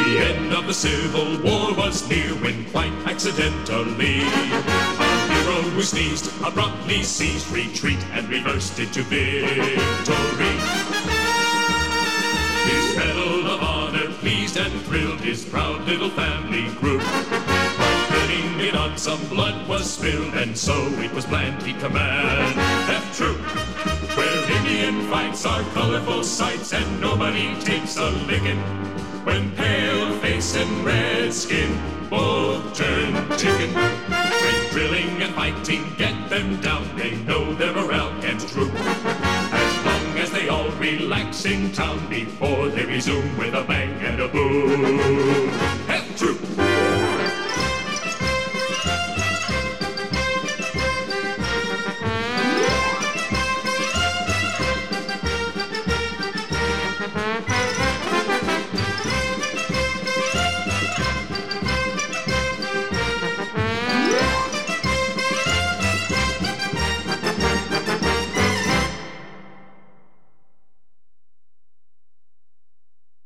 The end of the Civil War was near when quite accidentally our hero who sneezed abruptly ceased retreat and reversed into victory. His Medal of Honor pleased and thrilled his proud little family group. While putting it on, some blood was spilled, and so it was planned he'd command F Troop, where Indian fights are colorful sights and nobody takes a licking. When pale face and red skin both turn chicken. When drilling and fighting get them down, they know their morale can't droop. As long as they all relax in town before they resume with a bang and a boom. F Troop!